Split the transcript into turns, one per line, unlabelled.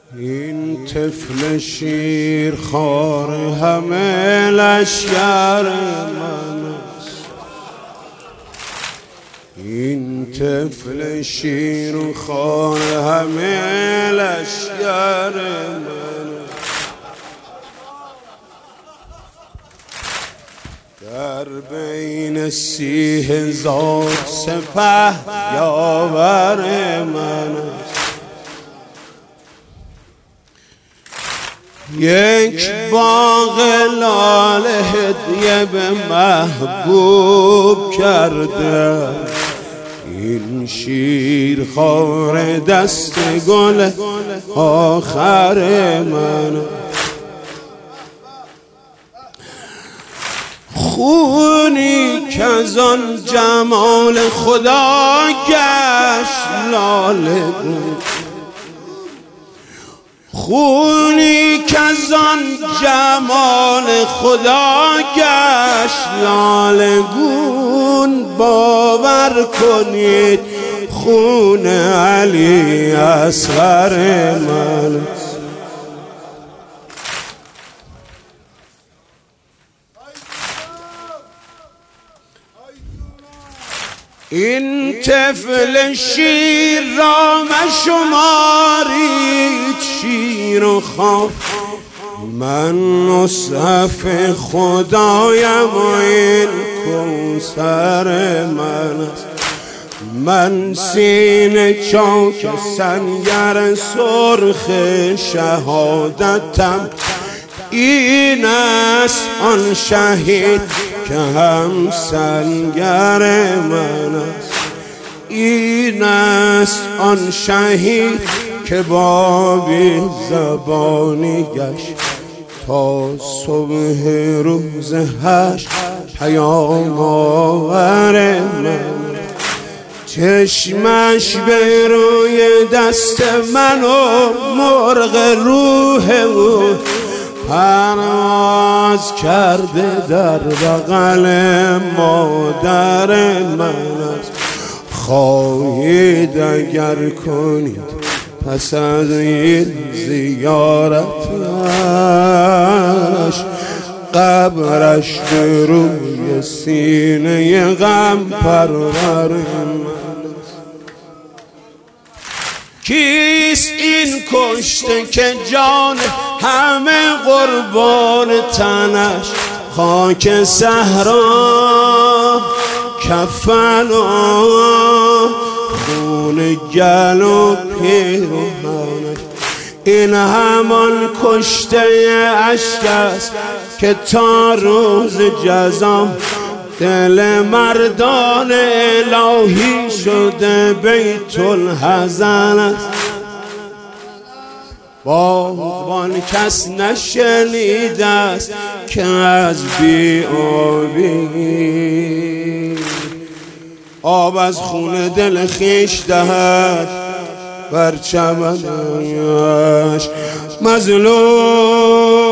این طفل شیرخوار همه لشکر من است. این طفل شیرخوار همه لشکر من است. در بین 30,000 سپه یاور من است. یک باغ لاله هدیه به محبوب کرده. این شیرخوار دست گل آخر من. خونی که از آن جمال خدا گشت لاله گون. خونی که از آن جمال خدا گشت لاله گون. باور کنید خون علی اصغر من. این طفل شیر را مشمارید شیر و خواب. من مصحف خدایم و این کوثر من است. من سینه چاک سنگر سرخ شهادتم. این است آن شهید که هم سنگر من است. این است آن شهید که با بی زبانی گشت تا صبح روز حشر پیام آور من. چشمش به روی دست من و مرغ روح او پرواز کرده در بغل مادر من است. خواهید اگر کنید پس از این زیارتش قبرش به روی سینه غم پرور من. کیست این کشته که جان همه قربان تنش؟ خاک صحرا کفن و خون گل و پیرهنش. این همان کشته اشک است که تا روز جزا دل مردان الهی شده بیت الحزن است. باغبان کس نشنیده است که از بی آبی آب از خون دل خویش دهد بر چمنش. مظلوم